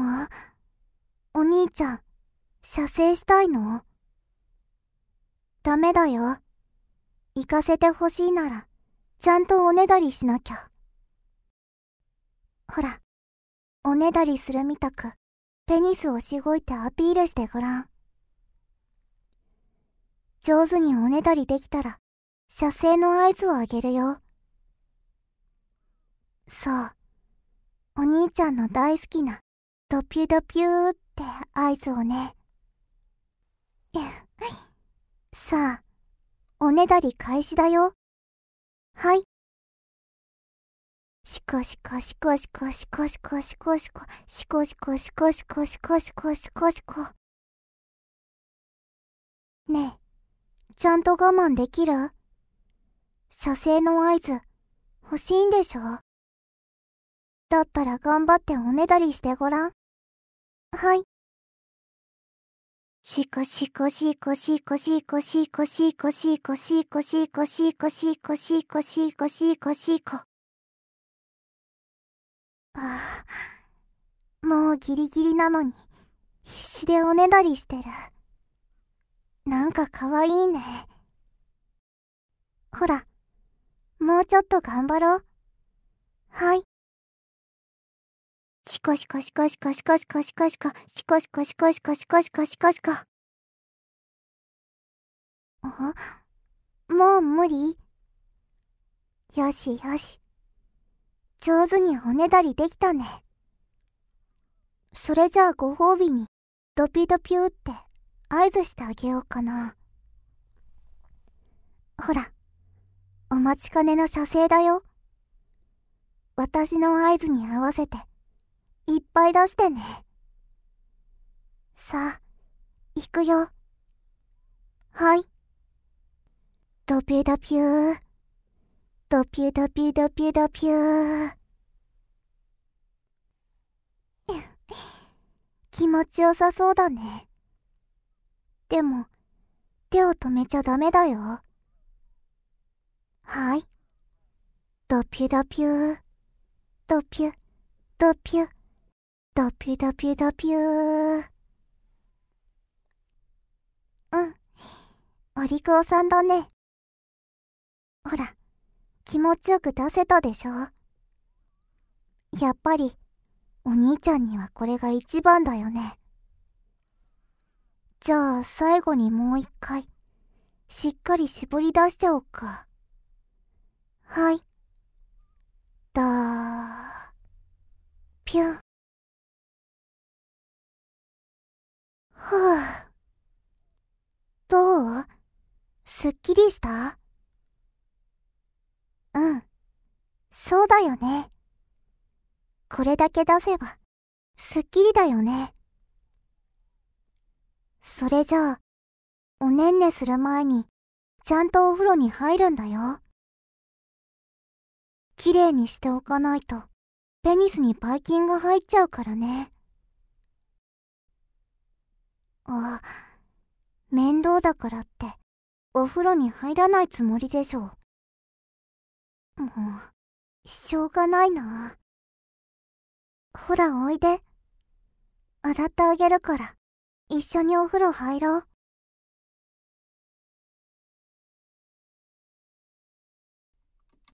あ、お兄ちゃん、射精したいの？ダメだよ。行かせてほしいなら、ちゃんとおねだりしなきゃ。ほら、おねだりするみたく、ペニスをしごいてアピールしてごらん。上手におねだりできたら、射精の合図をあげるよ。そう、お兄ちゃんの大好きな、ドピュドピューって合図をね。さあ、おねだり開始だよ。はい。シコシコシコシコシコシコシコシコシコシコシコシコシコシコシコシコ。ねえ、ちゃんと我慢できる？射精の合図欲しいんでしょ？だったら頑張っておねだりしてごらん。はい。シコシコシコシコシコシコシコシコシコシコシコシコシコシコシコシコ。ああ、もうギリギリなのに必死でおねだりしてる。なんかかわいいね。ほら、もうちょっと頑張ろう。はい。シコシコシコシコシコシコシコシコシコシコシコシコシコシコシコシコ。あ、もう無理？よしよし。上手におねだりできたね。それじゃあご褒美にドピドピューって合図してあげようかな。ほら、お待ちかねの射精だよ。私の合図に合わせていっぱい出してね。さあ、行くよ。はい。ドピドピュー、ドピュドピドピドピュー。気持ちよさそうだね。でも、手を止めちゃダメだよ。はい。ドピュドピュー、ドピュ、ドピュ、ドピュドピュドピュー。うん、お利口さんだね。ほら、気持ちよく出せたでしょ。やっぱり、お兄ちゃんにはこれが一番だよね。じゃあ最後にもう一回、しっかり絞り出しちゃおうか。はい。だー、ぴゅん。ふぅ。どう？すっきりした？うん、そうだよね。これだけ出せば、すっきりだよね。それじゃあ、おねんねする前に、ちゃんとお風呂に入るんだよ。きれいにしておかないと、ペニスにばい菌が入っちゃうからね。あ、面倒だからって、お風呂に入らないつもりでしょ。もう、しょうがないな。ほらおいで。洗ってあげるから、一緒にお風呂入ろう。